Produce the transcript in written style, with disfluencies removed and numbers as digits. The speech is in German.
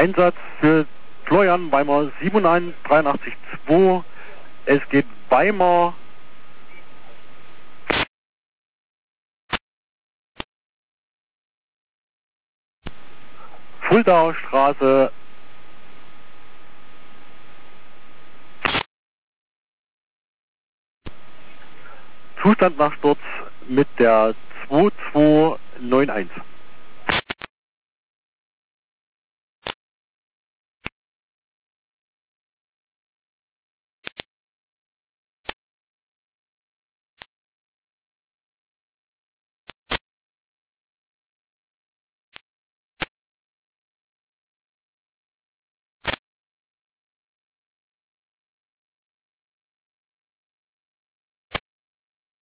Einsatz für Florian Weimar 71882. Es geht Weimar. Fuldaer Straße. Zustand nach Sturz mit der 2291.